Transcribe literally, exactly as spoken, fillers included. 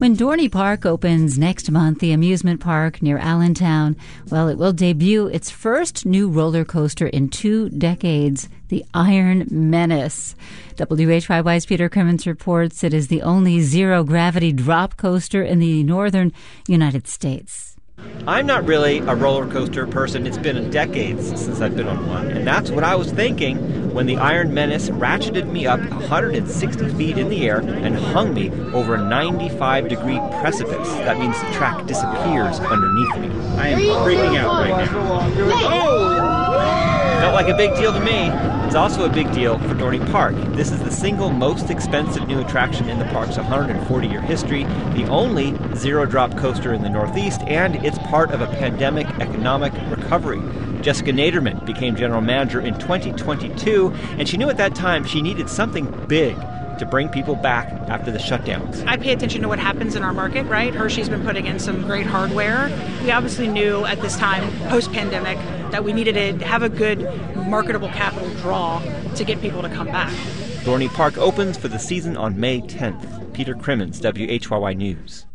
When Dorney Park opens next month, the amusement park near Allentown, well, it will debut its first new roller coaster in two decades, the Iron Menace. W H Y Y's Peter Crimmins reports it is the only zero-gravity drop coaster in the northern United States. I'm not really a roller coaster person. It's been decades since I've been on one. And that's what I was thinking when the Iron Menace ratcheted me up one hundred sixty feet in the air and hung me over a ninety-five degree precipice. That means the track disappears underneath me. I am freaking out right now. Oh! Felt like a big deal to me. It's also a big deal for Dorney Park. This is the single most expensive new attraction in the park's one hundred forty year history, the only zero-drop coaster in the Northeast, and it's part of a pandemic economic recovery. Jessica Naderman became general manager in twenty twenty-two, and she knew at that time she needed something big to bring people back after the shutdowns. I pay attention to what happens in our market, right? Hershey's been putting in some great hardware. We obviously knew at this time, post-pandemic, that we needed to have a good marketable capital draw to get people to come back. Dorney Park opens for the season on May tenth. Peter Crimmins, W H Y Y News.